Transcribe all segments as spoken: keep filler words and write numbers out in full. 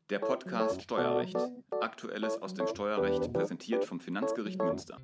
Der Podcast Steuerrecht. Aktuelles aus dem Steuerrecht präsentiert vom Finanzgericht Münster.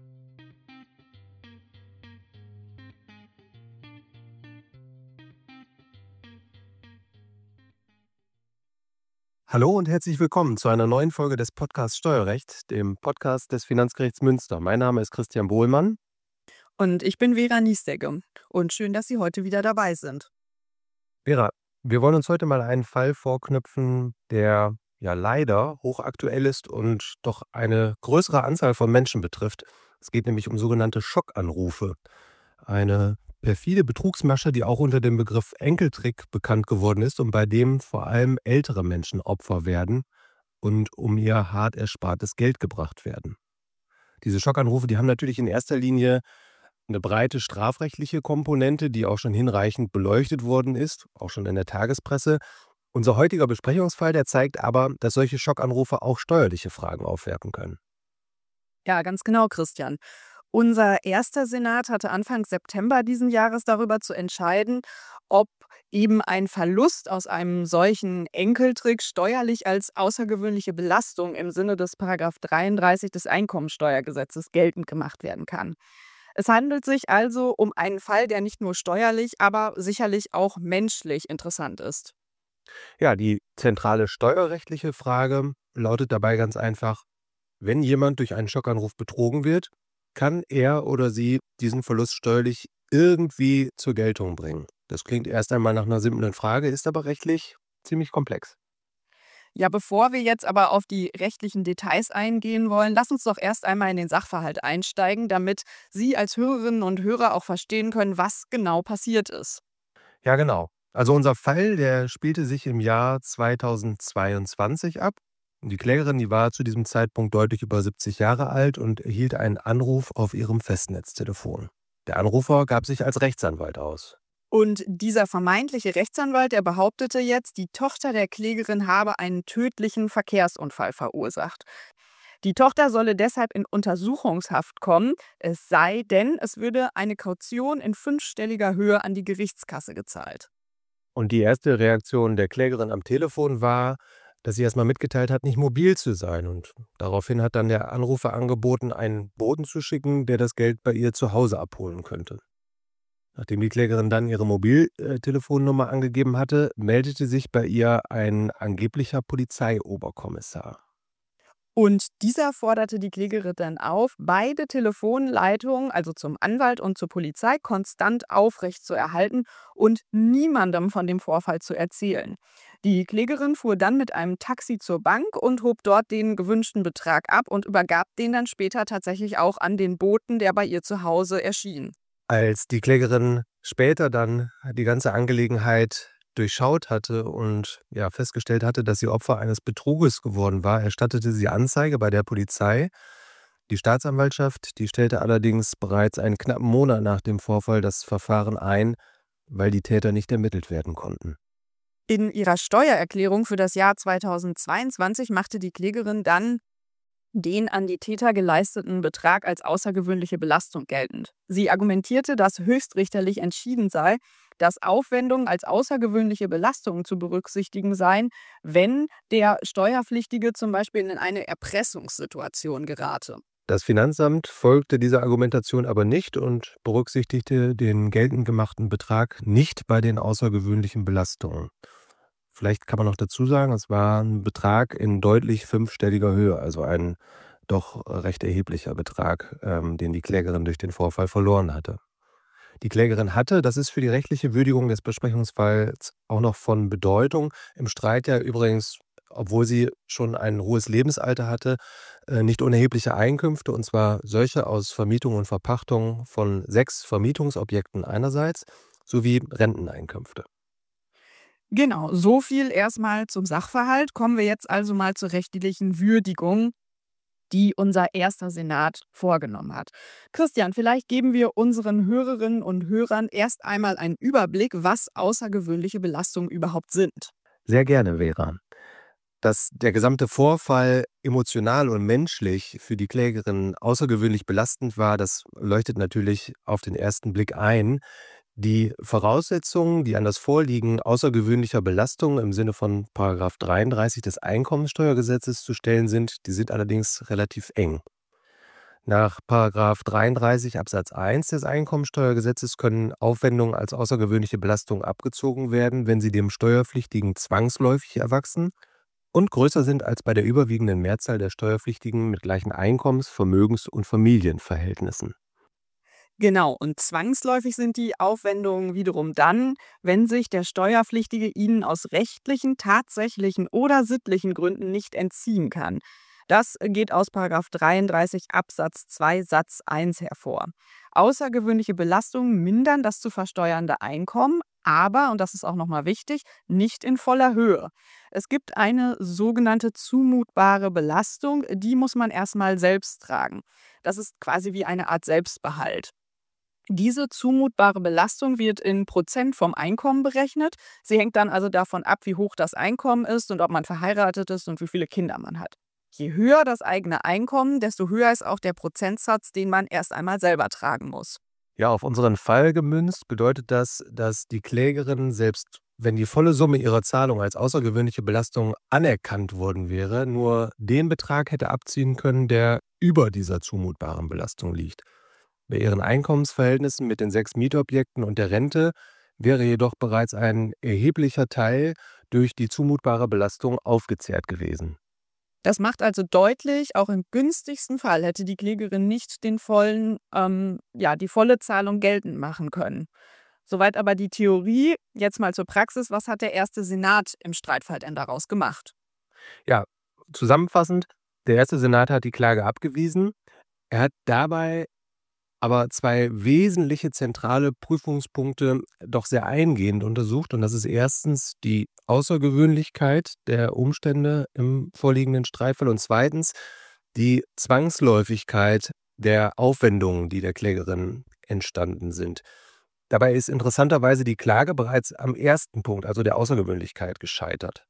Hallo und herzlich willkommen zu einer neuen Folge des Podcasts Steuerrecht, dem Podcast des Finanzgerichts Münster. Mein Name ist Christian Bohlmann. Und ich bin Vera Niesdegge. Und schön, dass Sie heute wieder dabei sind. Vera, wir wollen uns heute mal einen Fall vorknüpfen, der ja leider hochaktuell ist und doch eine größere Anzahl von Menschen betrifft. Es geht nämlich um sogenannte Schockanrufe. Eine perfide Betrugsmasche, die auch unter dem Begriff Enkeltrick bekannt geworden ist und bei dem vor allem ältere Menschen Opfer werden und um ihr hart erspartes Geld gebracht werden. Diese Schockanrufe, die haben natürlich in erster Linie eine breite strafrechtliche Komponente, die auch schon hinreichend beleuchtet worden ist, auch schon in der Tagespresse. Unser heutiger Besprechungsfall, der zeigt aber, dass solche Schockanrufe auch steuerliche Fragen aufwerfen können. Ja, ganz genau, Christian. Unser erster Senat hatte Anfang September diesen Jahres darüber zu entscheiden, ob eben ein Verlust aus einem solchen Enkeltrick steuerlich als außergewöhnliche Belastung im Sinne des Paragraph dreiunddreißig des Einkommensteuergesetzes geltend gemacht werden kann. Es handelt sich also um einen Fall, der nicht nur steuerlich, aber sicherlich auch menschlich interessant ist. Ja, die zentrale steuerrechtliche Frage lautet dabei ganz einfach: Wenn jemand durch einen Schockanruf betrogen wird, kann er oder sie diesen Verlust steuerlich irgendwie zur Geltung bringen? Das klingt erst einmal nach einer simplen Frage, ist aber rechtlich ziemlich komplex. Ja, bevor wir jetzt aber auf die rechtlichen Details eingehen wollen, lass uns doch erst einmal in den Sachverhalt einsteigen, damit Sie als Hörerinnen und Hörer auch verstehen können, was genau passiert ist. Ja, genau. Also unser Fall, der spielte sich im Jahr zweitausendzweiundzwanzig ab. Und die Klägerin, die war zu diesem Zeitpunkt deutlich über siebzig Jahre alt und erhielt einen Anruf auf ihrem Festnetztelefon. Der Anrufer gab sich als Rechtsanwalt aus. Und dieser vermeintliche Rechtsanwalt, der behauptete jetzt, die Tochter der Klägerin habe einen tödlichen Verkehrsunfall verursacht. Die Tochter solle deshalb in Untersuchungshaft kommen, es sei denn, es würde eine Kaution in fünfstelliger Höhe an die Gerichtskasse gezahlt. Und die erste Reaktion der Klägerin am Telefon war, dass sie erstmal mitgeteilt hat, nicht mobil zu sein. Und daraufhin hat dann der Anrufer angeboten, einen Boten zu schicken, der das Geld bei ihr zu Hause abholen könnte. Nachdem die Klägerin dann ihre Mobiltelefonnummer angegeben hatte, meldete sich bei ihr ein angeblicher Polizeioberkommissar. Und dieser forderte die Klägerin dann auf, beide Telefonleitungen, also zum Anwalt und zur Polizei, konstant aufrecht zu erhalten und niemandem von dem Vorfall zu erzählen. Die Klägerin fuhr dann mit einem Taxi zur Bank und hob dort den gewünschten Betrag ab und übergab den dann später tatsächlich auch an den Boten, der bei ihr zu Hause erschien. Als die Klägerin später dann die ganze Angelegenheit durchschaut hatte und ja festgestellt hatte, dass sie Opfer eines Betruges geworden war, erstattete sie Anzeige bei der Polizei. Die Staatsanwaltschaft, die stellte allerdings bereits einen knappen Monat nach dem Vorfall das Verfahren ein, weil die Täter nicht ermittelt werden konnten. In ihrer Steuererklärung für das Jahr zweitausendzweiundzwanzig machte die Klägerin dann den an die Täter geleisteten Betrag als außergewöhnliche Belastung geltend. Sie argumentierte, dass höchstrichterlich entschieden sei, dass Aufwendungen als außergewöhnliche Belastungen zu berücksichtigen seien, wenn der Steuerpflichtige zum Beispiel in eine Erpressungssituation gerate. Das Finanzamt folgte dieser Argumentation aber nicht und berücksichtigte den geltend gemachten Betrag nicht bei den außergewöhnlichen Belastungen. Vielleicht kann man noch dazu sagen, es war ein Betrag in deutlich fünfstelliger Höhe, also ein doch recht erheblicher Betrag, ähm, den die Klägerin durch den Vorfall verloren hatte. Die Klägerin hatte, das ist für die rechtliche Würdigung des Besprechungsfalls auch noch von Bedeutung, im Streit ja übrigens, obwohl sie schon ein hohes Lebensalter hatte, äh, nicht unerhebliche Einkünfte, und zwar solche aus Vermietung und Verpachtung von sechs Vermietungsobjekten einerseits sowie Renteneinkünfte. Genau, so viel erstmal zum Sachverhalt. Kommen wir jetzt also mal zur rechtlichen Würdigung, die unser erster Senat vorgenommen hat. Christian, vielleicht geben wir unseren Hörerinnen und Hörern erst einmal einen Überblick, was außergewöhnliche Belastungen überhaupt sind. Sehr gerne, Vera. Dass der gesamte Vorfall emotional und menschlich für die Klägerin außergewöhnlich belastend war, das leuchtet natürlich auf den ersten Blick ein. Die Voraussetzungen, die an das Vorliegen außergewöhnlicher Belastungen im Sinne von Paragraph dreiunddreißig des Einkommensteuergesetzes zu stellen sind, die sind allerdings relativ eng. Nach Paragraph dreiunddreißig Absatz eins des Einkommensteuergesetzes können Aufwendungen als außergewöhnliche Belastung abgezogen werden, wenn sie dem Steuerpflichtigen zwangsläufig erwachsen und größer sind als bei der überwiegenden Mehrzahl der Steuerpflichtigen mit gleichen Einkommens-, Vermögens- und Familienverhältnissen. Genau, und zwangsläufig sind die Aufwendungen wiederum dann, wenn sich der Steuerpflichtige ihnen aus rechtlichen, tatsächlichen oder sittlichen Gründen nicht entziehen kann. Das geht aus Paragraph dreiunddreißig Absatz zwei Satz eins hervor. Außergewöhnliche Belastungen mindern das zu versteuernde Einkommen, aber, und das ist auch nochmal wichtig, nicht in voller Höhe. Es gibt eine sogenannte zumutbare Belastung, die muss man erstmal selbst tragen. Das ist quasi wie eine Art Selbstbehalt. Diese zumutbare Belastung wird in Prozent vom Einkommen berechnet. Sie hängt dann also davon ab, wie hoch das Einkommen ist und ob man verheiratet ist und wie viele Kinder man hat. Je höher das eigene Einkommen, desto höher ist auch der Prozentsatz, den man erst einmal selber tragen muss. Ja, auf unseren Fall gemünzt bedeutet das, dass die Klägerin, selbst wenn die volle Summe ihrer Zahlung als außergewöhnliche Belastung anerkannt worden wäre, nur den Betrag hätte abziehen können, der über dieser zumutbaren Belastung liegt. Bei ihren Einkommensverhältnissen mit den sechs Mietobjekten und der Rente wäre jedoch bereits ein erheblicher Teil durch die zumutbare Belastung aufgezehrt gewesen. Das macht also deutlich, auch im günstigsten Fall hätte die Klägerin nicht den vollen, ähm, ja, die volle Zahlung geltend machen können. Soweit aber die Theorie. Jetzt mal zur Praxis. Was hat der erste Senat im Streitfall denn daraus gemacht? Ja, zusammenfassend, der erste Senat hat die Klage abgewiesen. Er hat dabei aber zwei wesentliche zentrale Prüfungspunkte doch sehr eingehend untersucht. Und das ist erstens die Außergewöhnlichkeit der Umstände im vorliegenden Streitfall und zweitens die Zwangsläufigkeit der Aufwendungen, die der Klägerin entstanden sind. Dabei ist interessanterweise die Klage bereits am ersten Punkt, also der Außergewöhnlichkeit, gescheitert.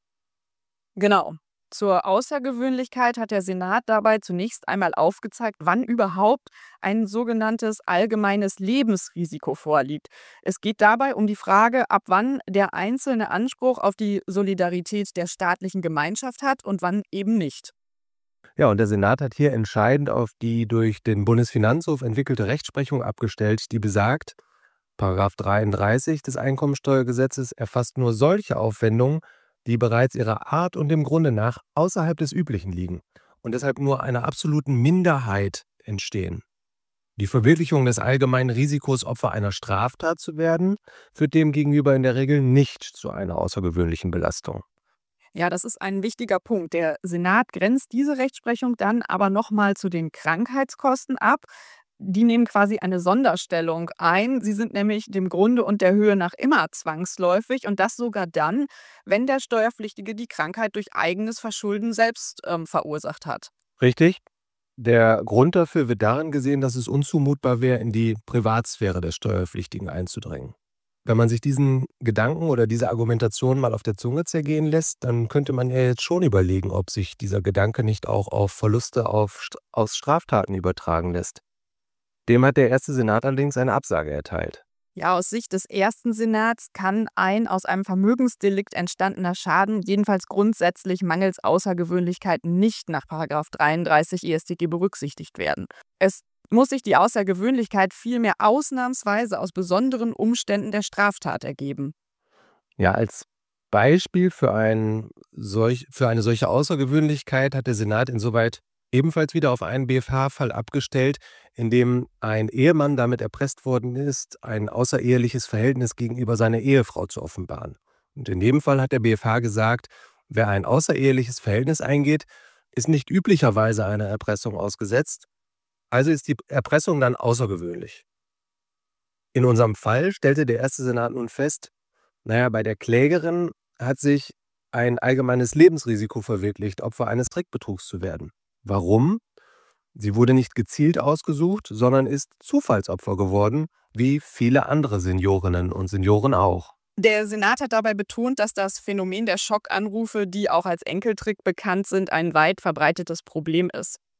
Genau. Zur Außergewöhnlichkeit hat der Senat dabei zunächst einmal aufgezeigt, wann überhaupt ein sogenanntes allgemeines Lebensrisiko vorliegt. Es geht dabei um die Frage, ab wann der Einzelne Anspruch auf die Solidarität der staatlichen Gemeinschaft hat und wann eben nicht. Ja, und der Senat hat hier entscheidend auf die durch den Bundesfinanzhof entwickelte Rechtsprechung abgestellt, die besagt, Paragraph dreiunddreißig des Einkommensteuergesetzes erfasst nur solche Aufwendungen, die bereits ihrer Art und dem Grunde nach außerhalb des Üblichen liegen und deshalb nur einer absoluten Minderheit entstehen. Die Verwirklichung des allgemeinen Risikos, Opfer einer Straftat zu werden, führt demgegenüber in der Regel nicht zu einer außergewöhnlichen Belastung. Ja, das ist ein wichtiger Punkt. Der Senat grenzt diese Rechtsprechung dann aber nochmal zu den Krankheitskosten ab. Die nehmen quasi eine Sonderstellung ein. Sie sind nämlich dem Grunde und der Höhe nach immer zwangsläufig und das sogar dann, wenn der Steuerpflichtige die Krankheit durch eigenes Verschulden selbst ähm, verursacht hat. Richtig? Der Grund dafür wird darin gesehen, dass es unzumutbar wäre, in die Privatsphäre des Steuerpflichtigen einzudringen. Wenn man sich diesen Gedanken oder diese Argumentation mal auf der Zunge zergehen lässt, dann könnte man ja jetzt schon überlegen, ob sich dieser Gedanke nicht auch auf Verluste auf, aus Straftaten übertragen lässt. Dem hat der erste Senat allerdings eine Absage erteilt. Ja, aus Sicht des ersten Senats kann ein aus einem Vermögensdelikt entstandener Schaden jedenfalls grundsätzlich mangels Außergewöhnlichkeit nicht nach Paragraph dreiunddreißig E S tG berücksichtigt werden. Es muss sich die Außergewöhnlichkeit vielmehr ausnahmsweise aus besonderen Umständen der Straftat ergeben. Ja, als Beispiel für, ein solch, für eine solche Außergewöhnlichkeit hat der Senat insoweit ebenfalls wieder auf einen B F H-Fall abgestellt, in dem ein Ehemann damit erpresst worden ist, ein außereheliches Verhältnis gegenüber seiner Ehefrau zu offenbaren. Und in dem Fall hat der B F H gesagt, wer ein außereheliches Verhältnis eingeht, ist nicht üblicherweise einer Erpressung ausgesetzt, also ist die Erpressung dann außergewöhnlich. In unserem Fall stellte der erste Senat nun fest, naja, bei der Klägerin hat sich ein allgemeines Lebensrisiko verwirklicht, Opfer eines Trickbetrugs zu werden. Warum? Sie wurde nicht gezielt ausgesucht, sondern ist Zufallsopfer geworden, wie viele andere Seniorinnen und Senioren auch. Der Senat hat dabei betont, dass das Phänomen der Schockanrufe, die auch als Enkeltrick bekannt sind, ein weit verbreitetes Problem ist.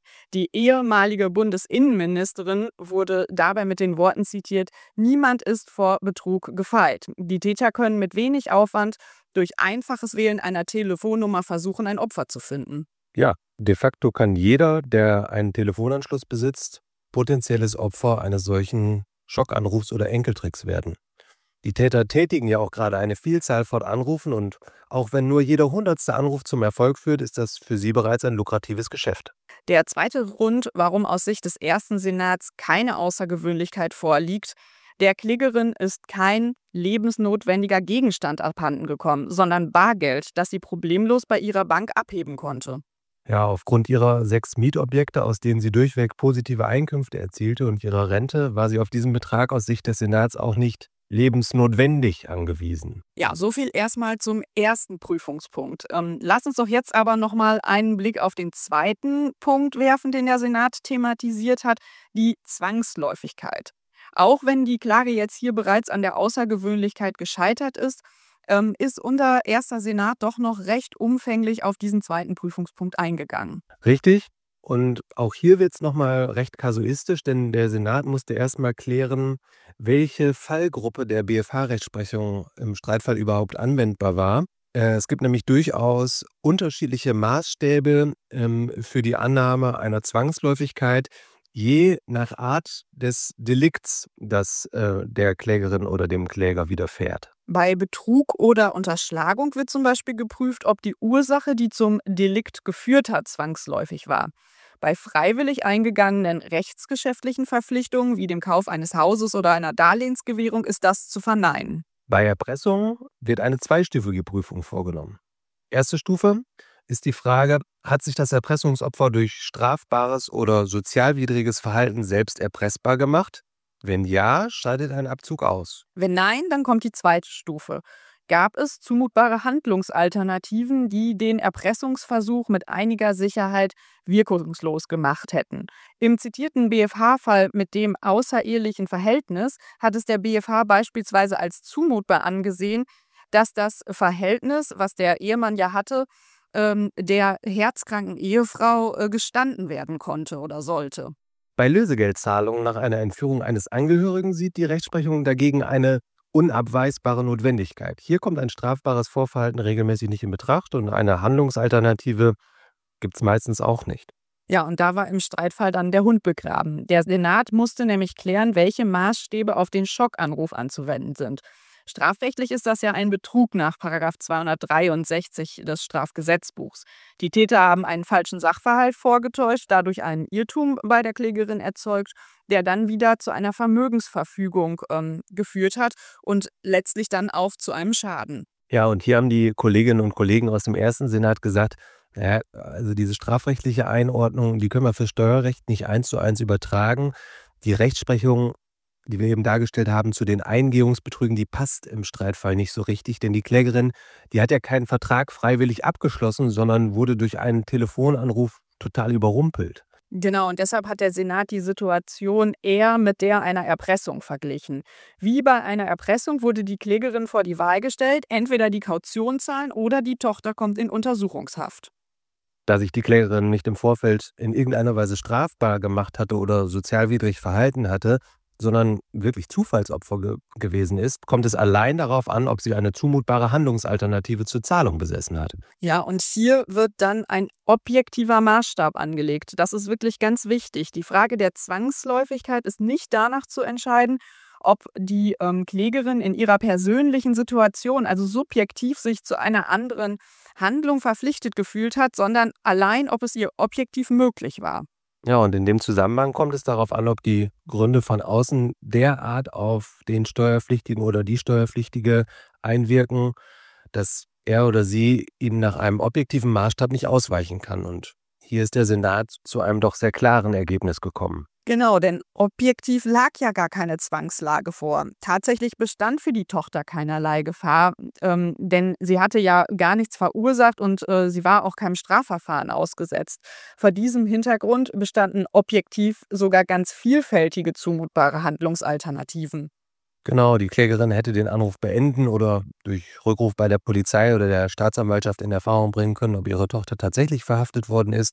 Die ehemalige Bundesinnenministerin wurde dabei mit den Worten zitiert: „Niemand ist vor Betrug gefeit. Die Täter können mit wenig Aufwand durch einfaches Wählen einer Telefonnummer versuchen, ein Opfer zu finden." Ja, de facto kann jeder, der einen Telefonanschluss besitzt, potenzielles Opfer eines solchen Schockanrufs oder Enkeltricks werden. Die Täter tätigen ja auch gerade eine Vielzahl von Anrufen und auch wenn nur jeder hundertste Anruf zum Erfolg führt, ist das für sie bereits ein lukratives Geschäft. Der zweite Grund, warum aus Sicht des ersten Senats keine Außergewöhnlichkeit vorliegt: Der Klägerin ist kein lebensnotwendiger Gegenstand abhanden gekommen, sondern Bargeld, das sie problemlos bei ihrer Bank abheben konnte. Ja, aufgrund ihrer sechs Mietobjekte, aus denen sie durchweg positive Einkünfte erzielte und ihrer Rente, war sie auf diesen Betrag aus Sicht des Senats auch nicht lebensnotwendig angewiesen. Ja, so viel erstmal zum ersten Prüfungspunkt. Ähm, lass uns doch jetzt aber nochmal einen Blick auf den zweiten Punkt werfen, den der Senat thematisiert hat: die Zwangsläufigkeit. Auch wenn die Klage jetzt hier bereits an der Außergewöhnlichkeit gescheitert ist, ähm, ist unser erster Senat doch noch recht umfänglich auf diesen zweiten Prüfungspunkt eingegangen. Richtig? Und auch hier wird es nochmal recht kasuistisch, denn der Senat musste erstmal klären, welche Fallgruppe der B F H-Rechtsprechung im Streitfall überhaupt anwendbar war. Äh, Es gibt nämlich durchaus unterschiedliche Maßstäbe ähm, für die Annahme einer Zwangsläufigkeit, je nach Art des Delikts, das äh, der Klägerin oder dem Kläger widerfährt. Bei Betrug oder Unterschlagung wird zum Beispiel geprüft, ob die Ursache, die zum Delikt geführt hat, zwangsläufig war. Bei freiwillig eingegangenen rechtsgeschäftlichen Verpflichtungen wie dem Kauf eines Hauses oder einer Darlehensgewährung ist das zu verneinen. Bei Erpressung wird eine zweistufige Prüfung vorgenommen. Erste Stufe ist die Frage, hat sich das Erpressungsopfer durch strafbares oder sozialwidriges Verhalten selbst erpressbar gemacht? Wenn ja, scheidet ein Abzug aus. Wenn nein, dann kommt die zweite Stufe. Gab es zumutbare Handlungsalternativen, die den Erpressungsversuch mit einiger Sicherheit wirkungslos gemacht hätten? Im zitierten B F H-Fall mit dem außerehelichen Verhältnis hat es der B F H beispielsweise als zumutbar angesehen, dass das Verhältnis, was der Ehemann ja hatte, ähm, der herzkranken Ehefrau äh, gestanden werden konnte oder sollte. Bei Lösegeldzahlungen nach einer Entführung eines Angehörigen sieht die Rechtsprechung dagegen eine unabweisbare Notwendigkeit. Hier kommt ein strafbares Vorverhalten regelmäßig nicht in Betracht und eine Handlungsalternative gibt es meistens auch nicht. Ja, und da war im Streitfall dann der Hund begraben. Der Senat musste nämlich klären, welche Maßstäbe auf den Schockanruf anzuwenden sind. Strafrechtlich ist das ja ein Betrug nach Paragraph zweihundertdreiundsechzig des Strafgesetzbuchs. Die Täter haben einen falschen Sachverhalt vorgetäuscht, dadurch einen Irrtum bei der Klägerin erzeugt, der dann wieder zu einer Vermögensverfügung ähm, geführt hat und letztlich dann auch zu einem Schaden. Ja, und hier haben die Kolleginnen und Kollegen aus dem ersten Senat gesagt, naja, also diese strafrechtliche Einordnung, die können wir für Steuerrecht nicht eins zu eins übertragen. Die Rechtsprechung, die wir eben dargestellt haben, zu den Eingehungsbetrügen, die passt im Streitfall nicht so richtig, denn die Klägerin, die hat ja keinen Vertrag freiwillig abgeschlossen, sondern wurde durch einen Telefonanruf total überrumpelt. Genau, und deshalb hat der Senat die Situation eher mit der einer Erpressung verglichen. Wie bei einer Erpressung wurde die Klägerin vor die Wahl gestellt: entweder die Kaution zahlen oder die Tochter kommt in Untersuchungshaft. Da sich die Klägerin nicht im Vorfeld in irgendeiner Weise strafbar gemacht hatte oder sozialwidrig verhalten hatte, sondern wirklich Zufallsopfer ge gewesen ist, kommt es allein darauf an, ob sie eine zumutbare Handlungsalternative zur Zahlung besessen hat. Ja, und hier wird dann ein objektiver Maßstab angelegt. Das ist wirklich ganz wichtig. Die Frage der Zwangsläufigkeit ist nicht danach zu entscheiden, ob die ähm, Klägerin in ihrer persönlichen Situation, also subjektiv, sich zu einer anderen Handlung verpflichtet gefühlt hat, sondern allein, ob es ihr objektiv möglich war. Ja, und in dem Zusammenhang kommt es darauf an, ob die Gründe von außen derart auf den Steuerpflichtigen oder die Steuerpflichtige einwirken, dass er oder sie ihnen nach einem objektiven Maßstab nicht ausweichen kann. Und hier ist der Senat zu einem doch sehr klaren Ergebnis gekommen. Genau, denn objektiv lag ja gar keine Zwangslage vor. Tatsächlich bestand für die Tochter keinerlei Gefahr, ähm, denn sie hatte ja gar nichts verursacht und äh, sie war auch keinem Strafverfahren ausgesetzt. Vor diesem Hintergrund bestanden objektiv sogar ganz vielfältige zumutbare Handlungsalternativen. Genau, die Klägerin hätte den Anruf beenden oder durch Rückruf bei der Polizei oder der Staatsanwaltschaft in Erfahrung bringen können, ob ihre Tochter tatsächlich verhaftet worden ist.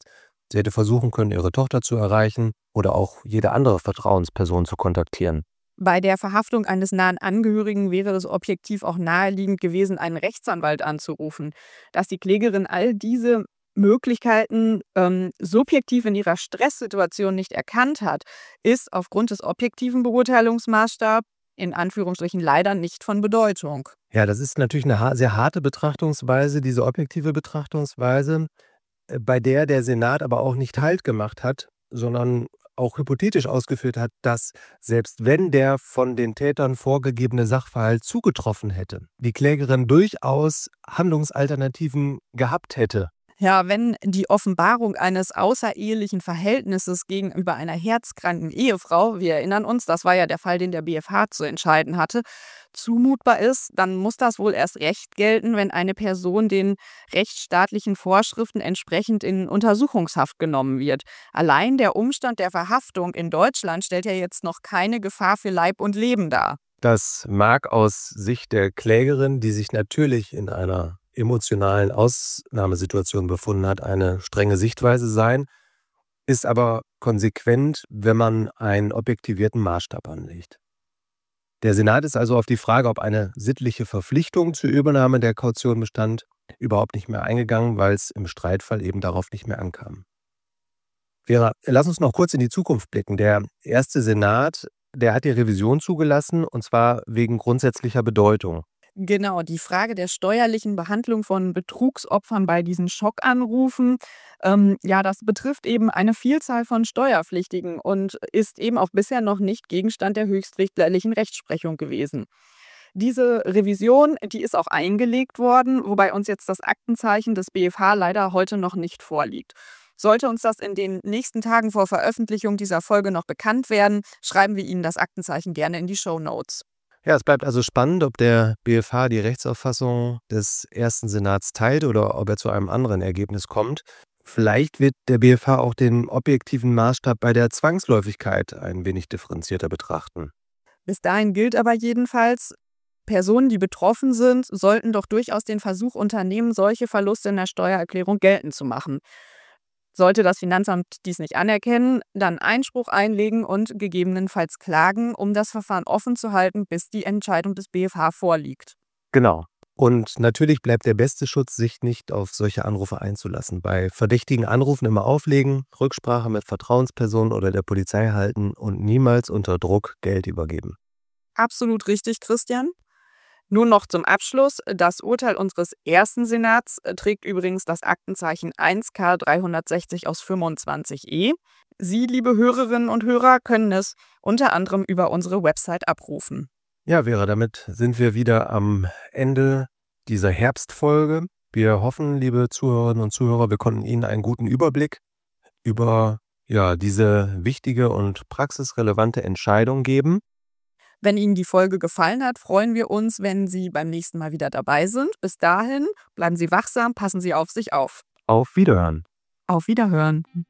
Sie hätte versuchen können, ihre Tochter zu erreichen oder auch jede andere Vertrauensperson zu kontaktieren. Bei der Verhaftung eines nahen Angehörigen wäre es objektiv auch naheliegend gewesen, einen Rechtsanwalt anzurufen. Dass die Klägerin all diese Möglichkeiten ähm, subjektiv in ihrer Stresssituation nicht erkannt hat, ist aufgrund des objektiven Beurteilungsmaßstabs in Anführungsstrichen leider nicht von Bedeutung. Ja, das ist natürlich eine ha sehr harte Betrachtungsweise, diese objektive Betrachtungsweise, äh, bei der der Senat aber auch nicht Halt gemacht hat, sondern auch hypothetisch ausgeführt hat, dass selbst wenn der von den Tätern vorgegebene Sachverhalt zugetroffen hätte, die Klägerin durchaus Handlungsalternativen gehabt hätte. Ja, wenn die Offenbarung eines außerehelichen Verhältnisses gegenüber einer herzkranken Ehefrau, wir erinnern uns, das war ja der Fall, den der B F H zu entscheiden hatte, zumutbar ist, dann muss das wohl erst recht gelten, wenn eine Person den rechtsstaatlichen Vorschriften entsprechend in Untersuchungshaft genommen wird. Allein der Umstand der Verhaftung in Deutschland stellt ja jetzt noch keine Gefahr für Leib und Leben dar. Das mag aus Sicht der Klägerin, die sich natürlich in einer emotionalen Ausnahmesituation befunden hat, eine strenge Sichtweise sein, ist aber konsequent, wenn man einen objektivierten Maßstab anlegt. Der Senat ist also auf die Frage, ob eine sittliche Verpflichtung zur Übernahme der Kaution bestand, überhaupt nicht mehr eingegangen, weil es im Streitfall eben darauf nicht mehr ankam. Vera, lass uns noch kurz in die Zukunft blicken. Der erste Senat, der hat die Revision zugelassen, und zwar wegen grundsätzlicher Bedeutung. Genau, die Frage der steuerlichen Behandlung von Betrugsopfern bei diesen Schockanrufen, ähm, ja, das betrifft eben eine Vielzahl von Steuerpflichtigen und ist eben auch bisher noch nicht Gegenstand der höchstrichterlichen Rechtsprechung gewesen. Diese Revision, die ist auch eingelegt worden, wobei uns jetzt das Aktenzeichen des B F H leider heute noch nicht vorliegt. Sollte uns das in den nächsten Tagen vor Veröffentlichung dieser Folge noch bekannt werden, schreiben wir Ihnen das Aktenzeichen gerne in die Shownotes. Ja, es bleibt also spannend, ob der B F H die Rechtsauffassung des ersten Senats teilt oder ob er zu einem anderen Ergebnis kommt. Vielleicht wird der B F H auch den objektiven Maßstab bei der Zwangsläufigkeit ein wenig differenzierter betrachten. Bis dahin gilt aber jedenfalls, Personen, die betroffen sind, sollten doch durchaus den Versuch unternehmen, solche Verluste in der Steuererklärung geltend zu machen. Sollte das Finanzamt dies nicht anerkennen, dann Einspruch einlegen und gegebenenfalls klagen, um das Verfahren offen zu halten, bis die Entscheidung des B F H vorliegt. Genau. Und natürlich bleibt der beste Schutz, sich nicht auf solche Anrufe einzulassen. Bei verdächtigen Anrufen immer auflegen, Rücksprache mit Vertrauenspersonen oder der Polizei halten und niemals unter Druck Geld übergeben. Absolut richtig, Christian. Nun noch zum Abschluss. Das Urteil unseres ersten Senats trägt übrigens das Aktenzeichen eins K dreihundertsechzig aus fünfundzwanzig E. Sie, liebe Hörerinnen und Hörer, können es unter anderem über unsere Website abrufen. Ja, Vera, damit sind wir wieder am Ende dieser Herbstfolge. Wir hoffen, liebe Zuhörerinnen und Zuhörer, wir konnten Ihnen einen guten Überblick über ja, diese wichtige und praxisrelevante Entscheidung geben. Wenn Ihnen die Folge gefallen hat, freuen wir uns, wenn Sie beim nächsten Mal wieder dabei sind. Bis dahin, bleiben Sie wachsam, passen Sie auf sich auf. Auf Wiederhören. Auf Wiederhören.